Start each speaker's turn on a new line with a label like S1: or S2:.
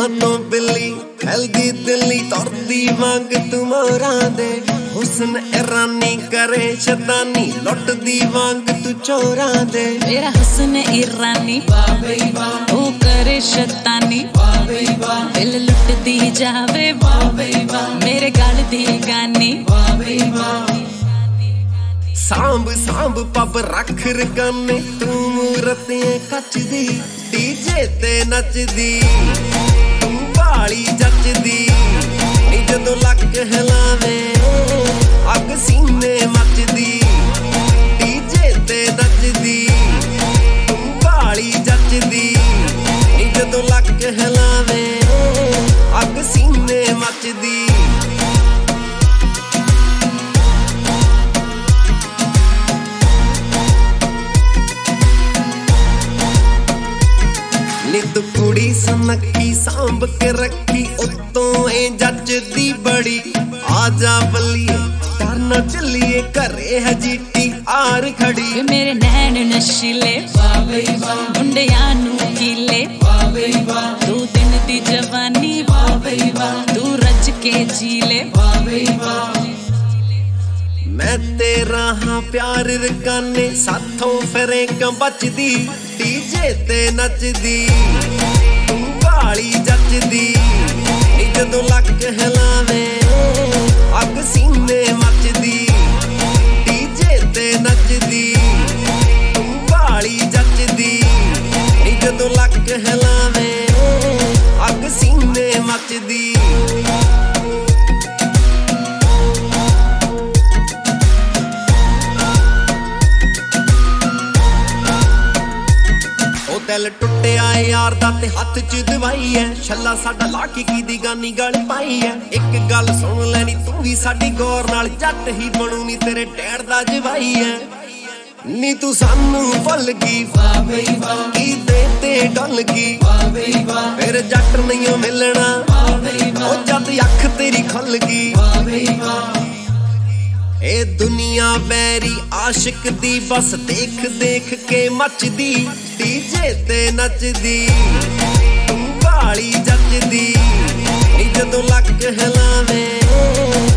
S1: मानो बिल्ली हेल्दी दिल्ली तुरदी वांग तू मोरां दे हुस्न ईरानी करे शैतानी लुटदी वांग तू चोरां दे
S2: मेरा हुस्न ईरानी ओ करे शैतानी दिल लुटदी जावे मेरे गल दी गानी
S1: सांभ सांभ पब रख रकाने तू मूरते कचदी डीजे ते नचदी तू बाली जचदी नी जदों लक हिलावे अग सीने मचदी डीजे ते नचदी तू बाली जचदी नी जदों लक हिलावे अग सीने मचदी नित कुड़ी सनकी सांभ के रखी उतों ए जचदी बड़ी आजा बल्लिए डरना चलिए घरे है जीटी आर खड़ी
S2: मेरे नैन नशीले मुंडियां नू कीले तू दिन दी जवानी तू रज के जीले
S1: मैं तेरा हाँ प्यार रकाने साथों फिरे क्यों बचदी डीजे ते नचदी तू बाली जचदी नी जदों लक हिलावे अग सीने मचदी डीजे ते नचदी तू बाली जचदी नी जदों लक हिलावे अग सीने मचदी दिल टुटिया यार दा ते हथ च दवाई है छल्ला साडा लाकी की गानी गल पाई है एक गल सुन लैनी तू भी साडी गौर नाल जट ही बनू नी तेरे डैड दा जवाई है नी तू सानू भुल गई की ते डल गई फिर जट नहीं मिलना ओ जद अख तेरी खुल गई ए दुनिया वैरी आशिक दी बस देख देख के मचदी डीजे ते नचदी तू बाली जचदी नी जदों लक हिलावे